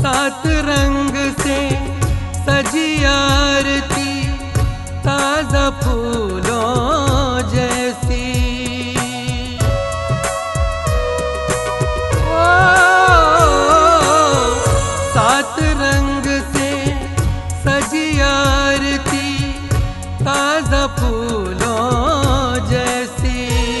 सात रंग से सजी आरती ताजा फूलों जैसी। ओ सात रंग से सजी आरती ताजा फूलों जैसी।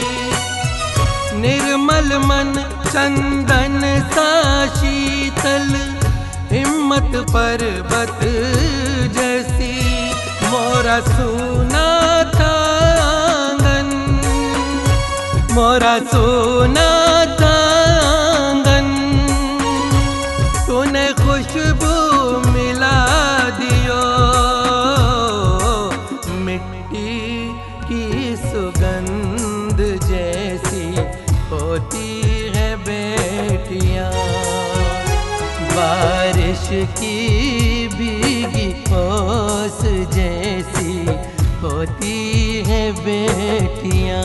निर्मल मन चंदन सा शीतल हिम्मत पर्वत जैसी। मोरा सोना था आंगन, मोरा सोना था आंगन, तूने खुशबू मिला दियो। मिट्टी की सुगंध जैसी होती है बेटियां, बारिश की भीगी ओस जैसी होती है बेटियां।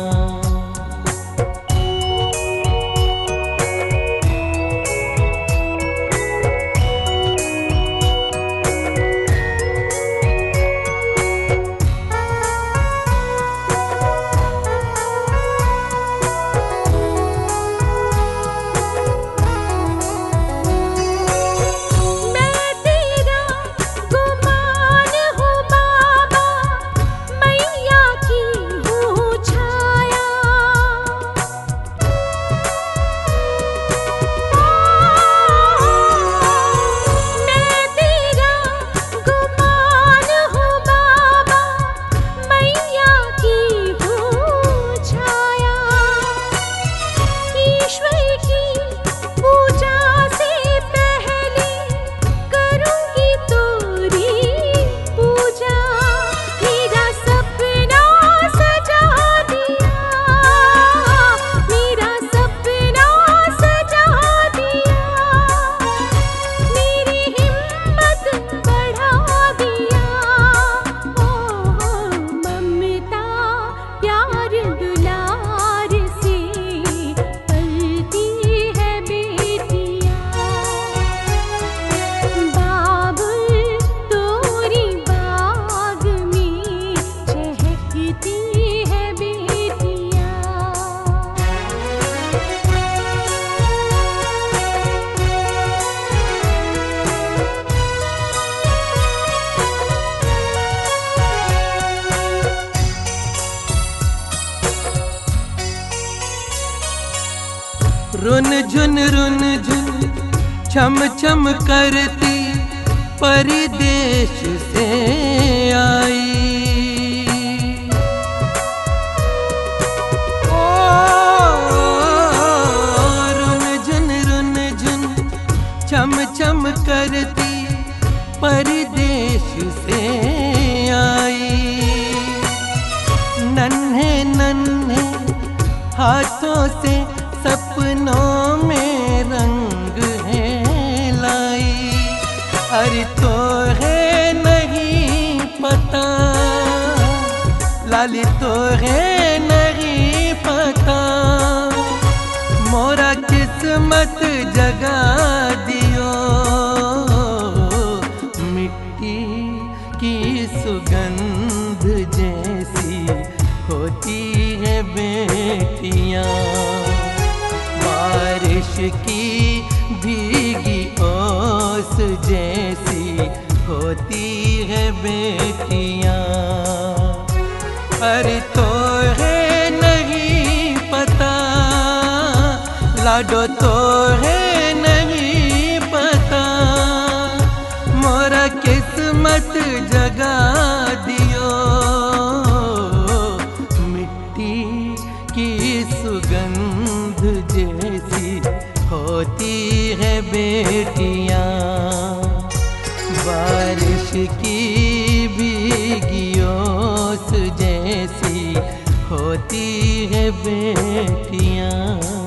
रुन झुन छम छम करती परदेश से आई। ओ रुन झुन छम छम करती परदेश से आई। नन्हे नन्हे हाथों से सपनों में रंग है लाई। अरे तो है नहीं पता, लाली तो है नहीं पता, मोरा किस्मत जगा दियो। मिट्टी की सुगंध जैसी होती है बेटियां, बारिश की भीगी ओस जैसी होती है बेटियां। अरे तो है नहीं पता, लाडो तो है नहीं पता, मोरा किस्मत जगा दियो। मिट्टी की सुगंध जैसी होती है बेटियां, बारिश की भीगी ओस जैसी होती है बेटियां।